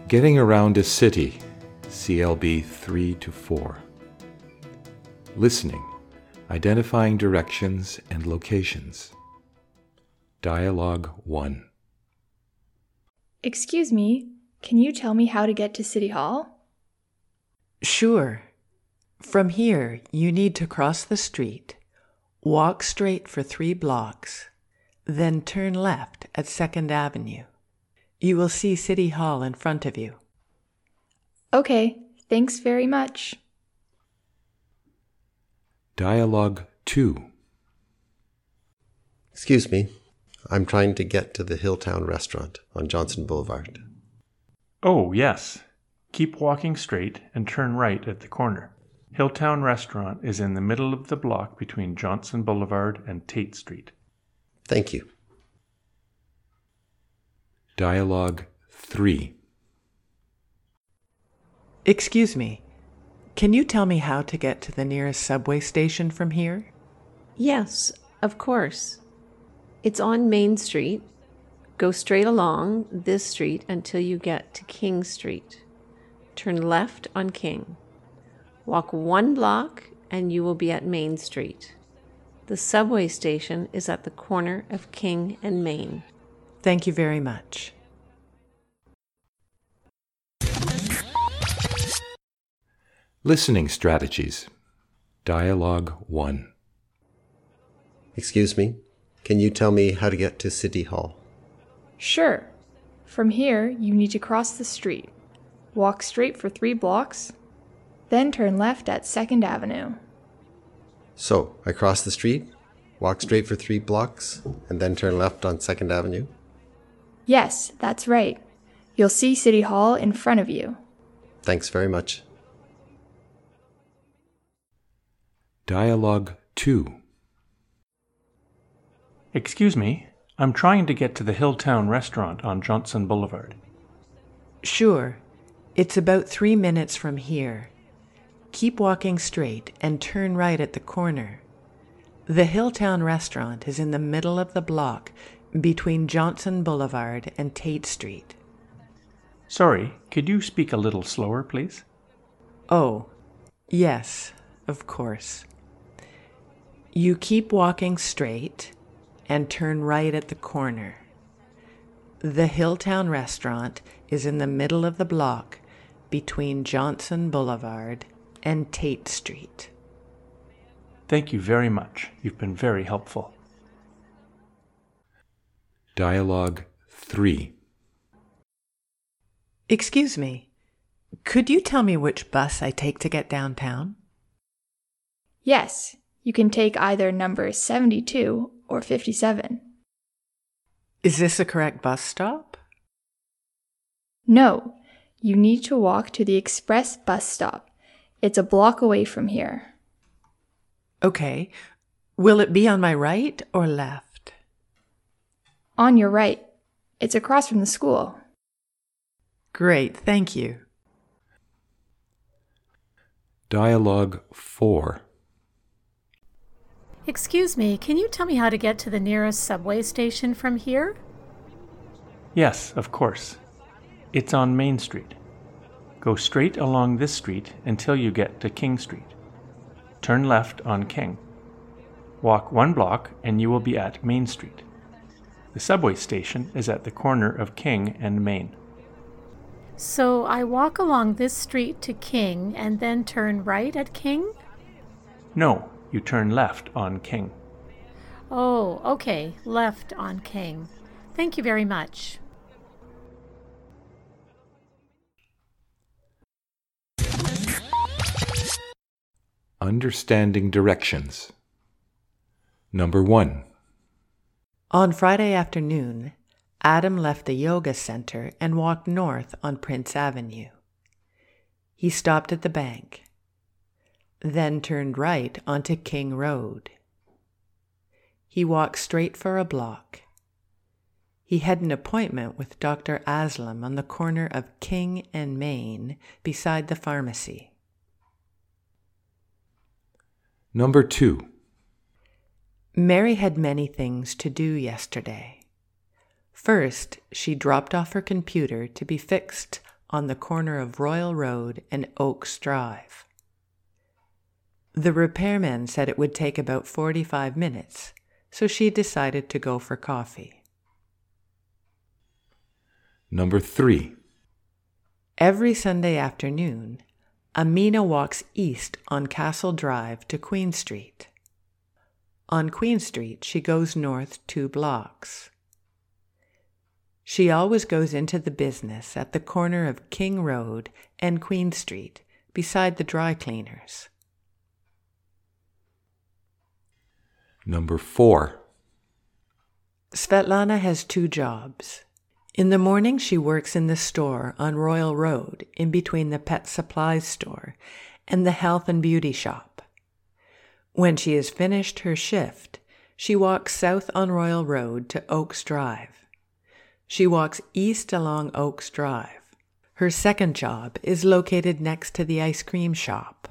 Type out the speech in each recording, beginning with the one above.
Getting around a city, CLB 3 to 4. Listening, identifying directions and locations. Dialogue 1. Excuse me, can you tell me how to get to City Hall? Sure. From here, you need to cross the street, walk straight for 3 blocks, then turn left at 2nd Avenue. You will see City Hall in front of you. Okay, thanks very much. Dialogue 2. Excuse me, I'm trying to get to the Hilltown restaurant on Johnson Boulevard. Oh, yes. Keep walking straight and turn right at the corner. Hilltown Restaurant is in the middle of the block between Johnson Boulevard and Tate Street. Thank you. Dialogue 3. Excuse me, can you tell me how to get to the nearest subway station from here? Yes, of course. It's on Main Street. Go straight along this street until you get to King Street. Turn left on King. Walk 1 block and you will be at Main Street. The subway station is at the corner of King and Main. Thank you very much. Listening strategies. Dialogue 1. Excuse me, can you tell me how to get to City Hall? Sure. From here, you need to cross the street, walk straight for 3 blocks, then turn left at 2nd Avenue. So, I cross the street, walk straight for 3 blocks, and then turn left on 2nd Avenue? Yes, that's right. You'll see City Hall in front of you. Thanks very much. Dialogue 2. Excuse me, I'm trying to get to the Hilltown Restaurant on Johnson Boulevard. Sure. It's about 3 minutes from here. Keep walking straight and turn right at the corner. The Hilltown Restaurant is in the middle of the block between Johnson Boulevard and Tate Street. Sorry, could you speak a little slower, please? Oh, yes, of course. You keep walking straight and turn right at the corner. The Hilltown Restaurant is in the middle of the block between Johnson Boulevard and Tate Street. Thank you very much. You've been very helpful. Dialogue 3. Excuse me, could you tell me which bus I take to get downtown? Yes, you can take either number 72 or 57. Is this a correct bus stop? No, you need to walk to the express bus stop. It's a block away from here. Okay. Will it be on my right or left? On your right. It's across from the school. Great, thank you. Dialogue 4. Excuse me, can you tell me how to get to the nearest subway station from here? Yes, of course. It's on Main Street. Go straight along this street until you get to King Street. Turn left on King. Walk 1 block and you will be at Main Street. The subway station is at the corner of King and Main. So I walk along this street to King and then turn right at King? No, you turn left on King. Oh, okay, left on King. Thank you very much. Understanding directions. Number 1. On Friday afternoon, Adam left the yoga center and walked north on Prince Avenue. He stopped at the bank, then turned right onto King Road. He walked straight for a block. He had an appointment with Dr. Aslam on the corner of King and Main beside the pharmacy. Number 2. Mary had many things to do yesterday. First, she dropped off her computer to be fixed on the corner of Royal Road and Oaks Drive. The repairman said it would take about 45 minutes, so she decided to go for coffee. Number 3. Every Sunday afternoon, Amina walks east on Castle Drive to Queen Street. On Queen Street, she goes north 2 blocks. She always goes into the business at the corner of King Road and Queen Street, beside the dry cleaners. Number 4. Svetlana has 2 jobs. In the morning, she works in the store on Royal Road, in between the pet supplies store and the health and beauty shop. When she has finished her shift, she walks south on Royal Road to Oaks Drive. She walks east along Oaks Drive. Her second job is located next to the ice cream shop.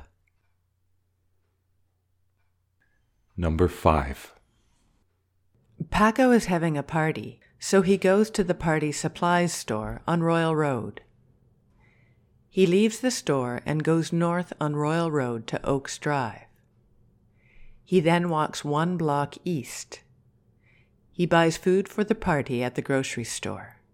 Number 5. Paco is having a party, so he goes to the party supplies store on Royal Road. He leaves the store and goes north on Royal Road to Oaks Drive. He then walks 1 block east. He buys food for the party at the grocery store.